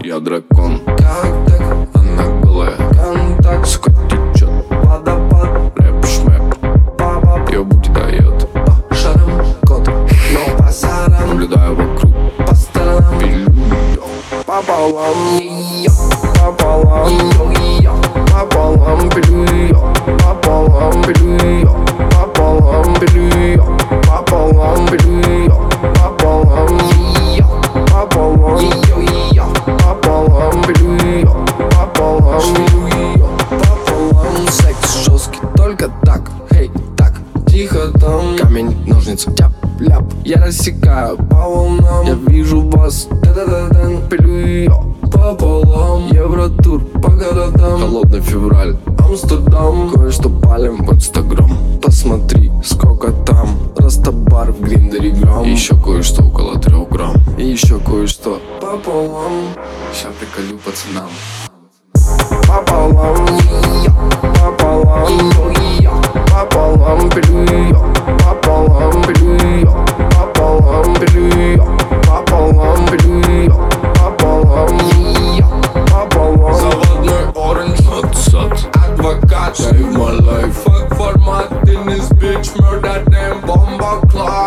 Я дракон, Как так? она голая, Контакт, сука течет, водопад, рэп-шмэп, баба ее бути дает. по шарам, кот, но по сарам, Наблюдаю вокруг, по сторонам, пилю ее. пополам ее, пополам ее, пополам пилю ее, пополам пилю ее, пополам пилю ее, пополам пилю ее, пополам ее, пополам ее, пополам пилю ее, пополам пилю ее, пополам. Секс жесткий, только так, хей, так, тихо там. Камень, ножницы, тяп-ляп, я рассекаю по волнам. Я вижу вас, да-да-да-дан, пилю ее пополам. Евротур по городам, Холодный февраль, Амстердам, кое-что палим в инстаграм. посмотри, сколько там. Растабар в Гриндере грамм. И еще кое-что около 3 грамм. И еще кое-что пополам. Ща приколю пацанам. Пополам ее, пополам ее, пополам пилю ее, пополам пилю ее, пополам пилю ее, пополам пилю ее, пополам ее, пополам. Заводной оранж, Отсад, адвокат, save my life. fuck формат, in this bitch, murder them, bomba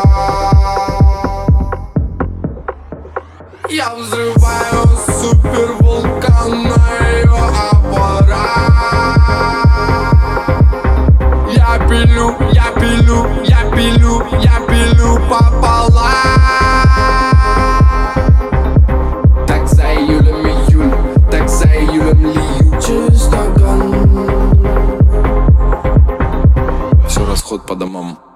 Я взрываю супервулкан на ее аппарат. Я пилю, я пилю, я пилю, я пилю пополам. Так за июлем июль, так за июлем лью через стакан. Все расход по домам.